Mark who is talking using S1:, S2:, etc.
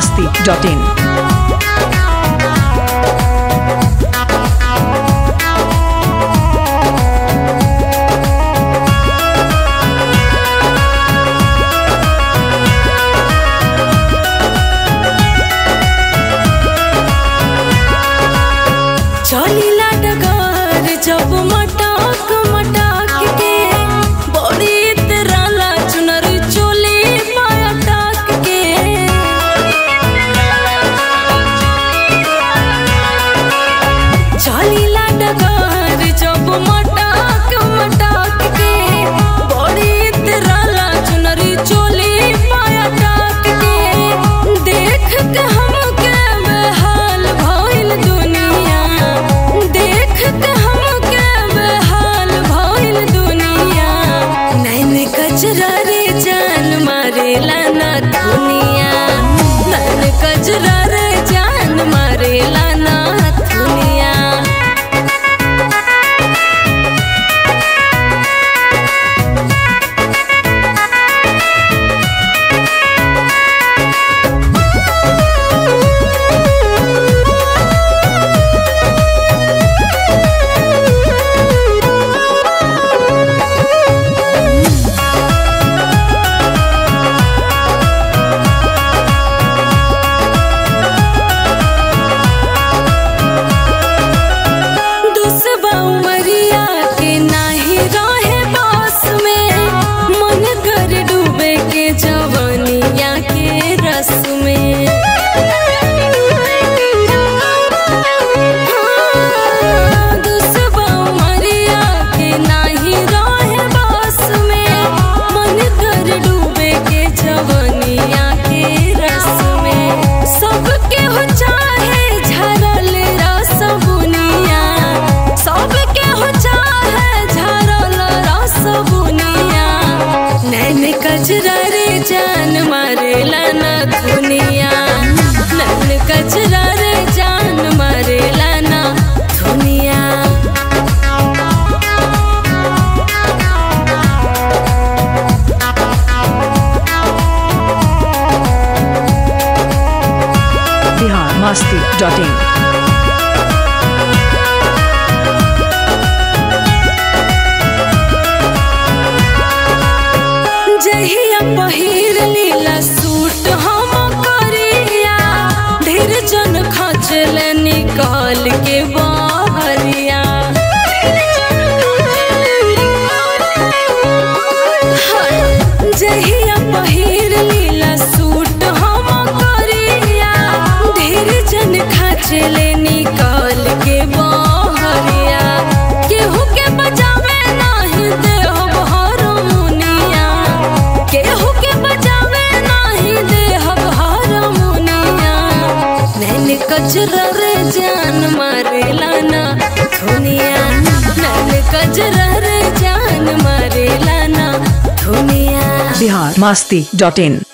S1: biharmasti.in
S2: चलिला डगर जब मटाक मटाक के बड़ी तरला चुनर चोली पाया टाक के चलिला डगर जब मटाक मटाक के बड़ी तरला चुनर चोली पाया टाक के देख के हमके बेहाल भइल दुनिया देख के हमके बेहाल भइल दुनिया नैन कचरा रे जान मारेला ना दुनिया नैन कचरा रे जान मारेला ना दुनिया कचरा रे जान मारेला ना दुनिया नैन कचरा रे जान मारेला ना दुनिया
S1: biharmasti.in
S2: जहिया पहिर लीला सूट हम करिया ढेर जन खचल निकाल के बहरिया जहिया पहिर लीला सूट हम करिया ढेर जन खचल निकाल के बहरिया केहू के बजावे नाही देहब हारमोनिया केहू के बजावे नाही देहब हारमोनिया नैन कचरा रे जान मारेला ना दुनिया नैन कचरा रे जान मारेला ना दुनिया
S1: biharmasti.in